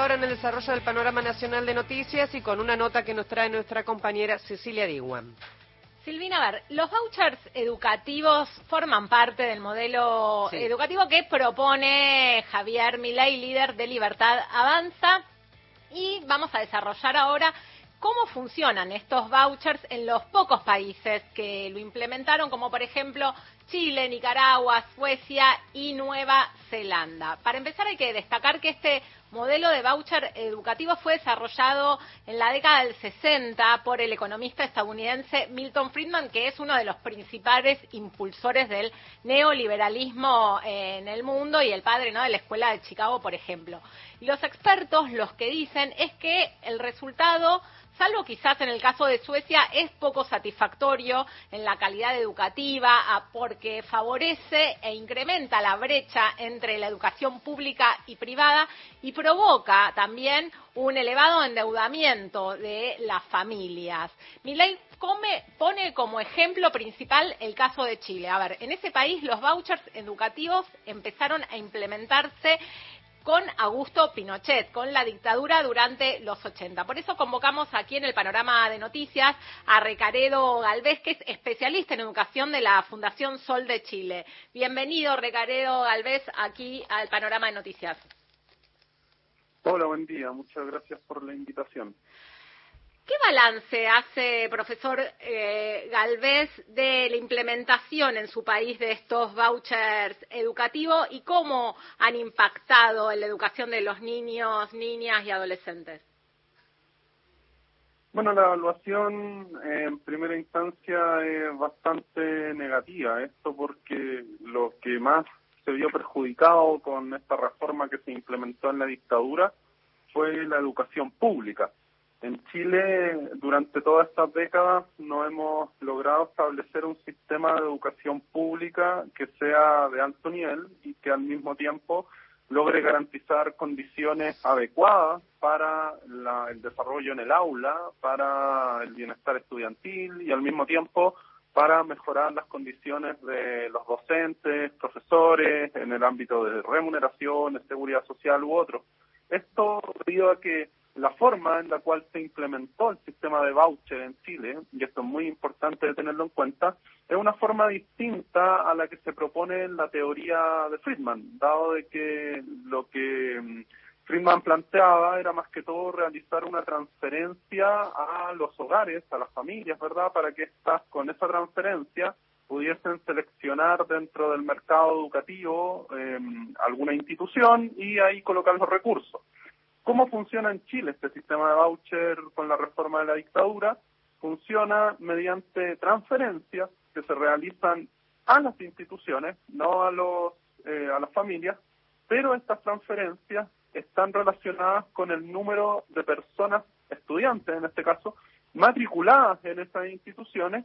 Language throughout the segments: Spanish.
Ahora en el desarrollo del panorama nacional de noticias y con una nota que nos trae nuestra compañera Cecilia Diwan. Silvina, a ver, los vouchers educativos forman parte del modelo educativo que propone Javier Milei, líder de Libertad Avanza, y vamos a desarrollar ahora cómo funcionan estos vouchers en los pocos países que lo implementaron, como por ejemplo Chile, Nicaragua, Suecia y Nueva Zelanda. Para empezar hay que destacar que este modelo de voucher educativo fue desarrollado en la década del 60 por el economista estadounidense Milton Friedman, que es uno de los principales impulsores del neoliberalismo en el mundo y el padre, ¿no?, de la Escuela de Chicago, por ejemplo. Y los expertos los que dicen es que el resultado, salvo quizás en el caso de Suecia, es poco satisfactorio en la calidad educativa porque favorece e incrementa la brecha entre la educación pública y privada y provoca también un elevado endeudamiento de las familias. Milei pone como ejemplo principal el caso de Chile. A ver, en ese país los vouchers educativos empezaron a implementarse con Augusto Pinochet, con la dictadura durante los 80. Por eso convocamos aquí en el panorama de noticias a Recaredo Galvez, que es especialista en educación de la Fundación Sol de Chile. Bienvenido, Recaredo Galvez, aquí al panorama de noticias. Hola, buen día. Muchas gracias por la invitación. ¿Qué balance hace, profesor Galvez, de la implementación en su país de estos vouchers educativos y cómo han impactado en la educación de los niños, niñas y adolescentes? Bueno, la evaluación en primera instancia es bastante negativa. Esto porque lo que más se vio perjudicado con esta reforma que se implementó en la dictadura fue la educación pública. En Chile, durante todas estas décadas, no hemos logrado establecer un sistema de educación pública que sea de alto nivel y que al mismo tiempo logre garantizar condiciones adecuadas para el desarrollo en el aula, para el bienestar estudiantil y al mismo tiempo para mejorar las condiciones de los docentes, profesores, en el ámbito de remuneración, de seguridad social u otro. Esto debido a que la forma en la cual se implementó el sistema de voucher en Chile, y esto es muy importante de tenerlo en cuenta, es una forma distinta a la que se propone en la teoría de Friedman, dado de que lo que Friedman planteaba era más que todo realizar una transferencia a los hogares, a las familias, ¿verdad?, para que estas, con esa transferencia, pudiesen seleccionar dentro del mercado educativo alguna institución y ahí colocar los recursos. ¿Cómo funciona en Chile este sistema de voucher con la reforma de la dictadura? Funciona mediante transferencias que se realizan a las instituciones, no a las familias, pero estas transferencias están relacionadas con el número de personas, estudiantes en este caso, matriculadas en esas instituciones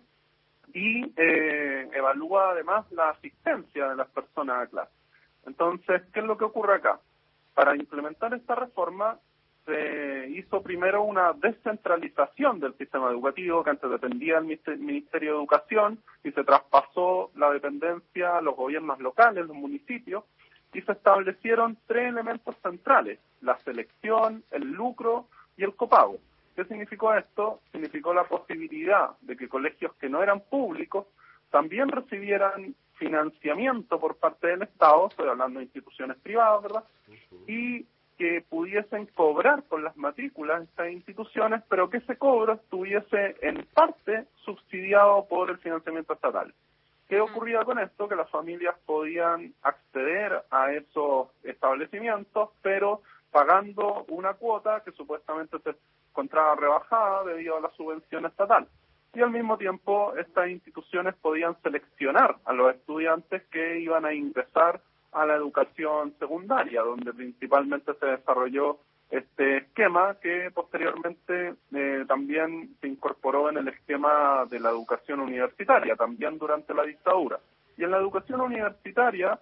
y evalúa además la asistencia de las personas a clase. Entonces, ¿qué es lo que ocurre acá? Para implementar esta reforma se hizo primero una descentralización del sistema educativo que antes dependía del Ministerio de Educación y se traspasó la dependencia a los gobiernos locales, los municipios, y se establecieron 3 elementos centrales: la selección, el lucro y el copago. ¿Qué significó esto? Significó la posibilidad de que colegios que no eran públicos también recibieran financiamiento por parte del Estado, estoy hablando de instituciones privadas, ¿verdad?, y que pudiesen cobrar por las matrículas de estas instituciones, pero que ese cobro estuviese en parte subsidiado por el financiamiento estatal. ¿Qué ocurría con esto? Que las familias podían acceder a esos establecimientos, pero pagando una cuota que supuestamente se encontraba rebajada debido a la subvención estatal. Y al mismo tiempo estas instituciones podían seleccionar a los estudiantes que iban a ingresar a la educación secundaria, donde principalmente se desarrolló este esquema que posteriormente también se incorporó en el esquema de la educación universitaria, también durante la dictadura. Y en la educación universitaria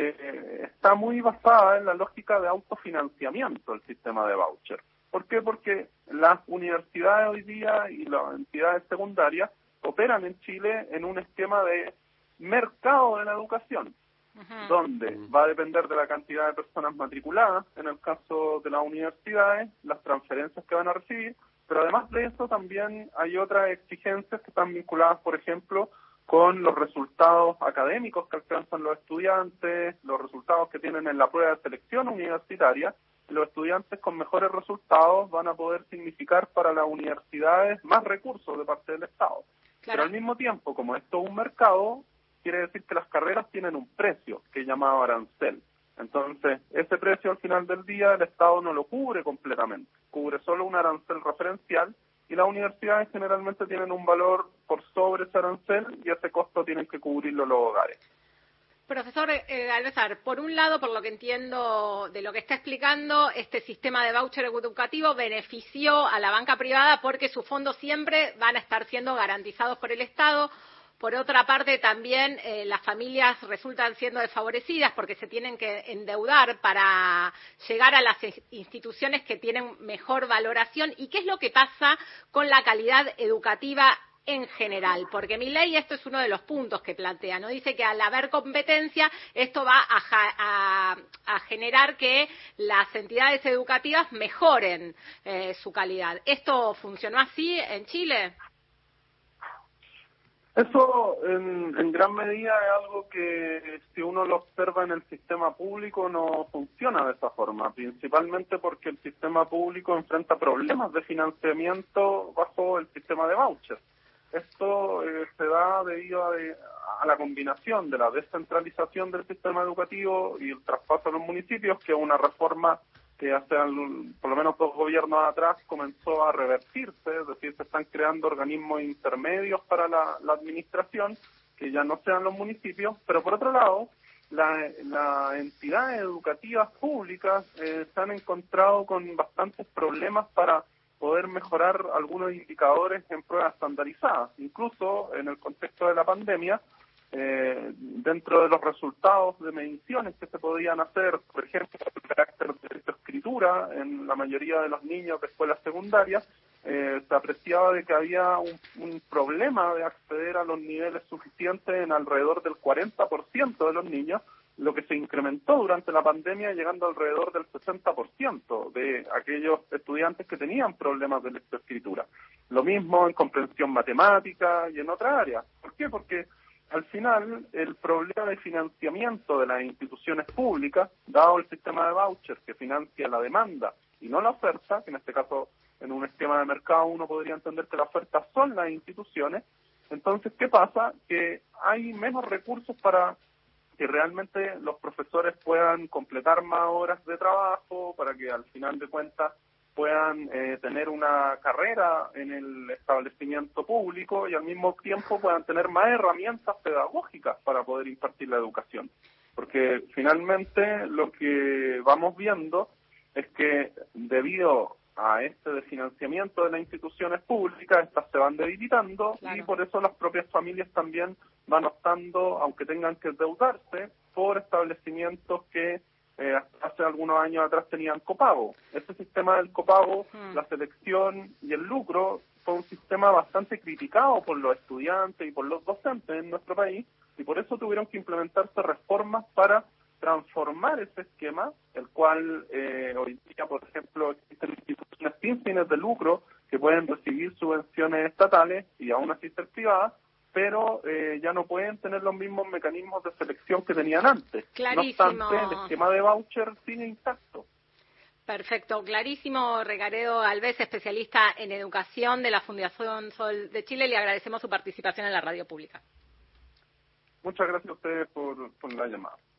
está muy basada en la lógica de autofinanciamiento el sistema de voucher. ¿Por qué? Porque las universidades hoy día y las entidades secundarias operan en Chile en un esquema de mercado de la educación. donde va a depender de la cantidad de personas matriculadas, en el caso de las universidades, las transferencias que van a recibir, pero además de eso también hay otras exigencias que están vinculadas, por ejemplo, con los resultados académicos que alcanzan los estudiantes, los resultados que tienen en la prueba de selección universitaria. Los estudiantes con mejores resultados van a poder significar para las universidades más recursos de parte del Estado. Claro. Pero al mismo tiempo, como esto es un mercado, quiere decir que las carreras tienen un precio, que es llamado arancel. Entonces, ese precio al final del día el Estado no lo cubre completamente, cubre solo un arancel referencial, y las universidades generalmente tienen un valor por sobre ese arancel y ese costo tienen que cubrirlo los hogares. Profesor Alvear, por un lado, por lo que entiendo de lo que está explicando, este sistema de voucher educativo benefició a la banca privada porque sus fondos siempre van a estar siendo garantizados por el Estado. Por otra parte, también las familias resultan siendo desfavorecidas porque se tienen que endeudar para llegar a las instituciones que tienen mejor valoración. ¿Y qué es lo que pasa con la calidad educativa en general? Porque Milei, esto es uno de los puntos que plantea, ¿no? Dice que al haber competencia, esto va a generar que las entidades educativas mejoren su calidad. ¿Esto funcionó así en Chile? Eso en gran medida es algo que si uno lo observa en el sistema público no funciona de esa forma, principalmente porque el sistema público enfrenta problemas de financiamiento bajo el sistema de vouchers. Esto se da debido a la combinación de la descentralización del sistema educativo y el traspaso a los municipios, que es una reforma que hace por lo menos 2 gobiernos atrás comenzó a revertirse, es decir, se están creando organismos intermedios para la administración, que ya no sean los municipios, pero por otro lado, las entidades educativas públicas se han encontrado con bastantes problemas para poder mejorar algunos indicadores en pruebas estandarizadas. Incluso en el contexto de la pandemia, dentro de los resultados de mediciones que se podían hacer, por ejemplo, el carácter de escritura en la mayoría de los niños de escuelas secundarias, se apreciaba de que había un problema de acceder a los niveles suficientes en alrededor del 40% de los niños, lo que se incrementó durante la pandemia llegando alrededor del 60% de aquellos estudiantes que tenían problemas de lectoescritura. Lo mismo en comprensión matemática y en otras áreas. ¿Por qué? Porque al final el problema de financiamiento de las instituciones públicas, dado el sistema de voucher que financia la demanda y no la oferta, que en este caso en un esquema de mercado uno podría entender que la oferta son las instituciones, entonces ¿qué pasa? Que hay menos recursos para que realmente los profesores puedan completar más horas de trabajo, para que al final de cuentas puedan tener una carrera en el establecimiento público y al mismo tiempo puedan tener más herramientas pedagógicas para poder impartir la educación. Porque finalmente lo que vamos viendo es que debido a este desfinanciamiento de las instituciones públicas, estas se van debilitando. Claro. Y por eso las propias familias también van optando, aunque tengan que endeudarse, por establecimientos que hace algunos años atrás tenían copago. Este sistema del copago, la selección y el lucro fue un sistema bastante criticado por los estudiantes y por los docentes en nuestro país, y por eso tuvieron que implementarse reformas para transformar ese esquema, el cual hoy día, por ejemplo, existen instituciones sin fines de lucro que pueden recibir subvenciones estatales y aún así ser privadas, pero ya no pueden tener los mismos mecanismos de selección que tenían antes. Clarísimo. No obstante, el esquema de voucher sigue intacto. Perfecto, clarísimo. Recaredo Alves, especialista en educación de la Fundación Sol de Chile, le agradecemos su participación en la radio pública. Muchas gracias a ustedes por la llamada.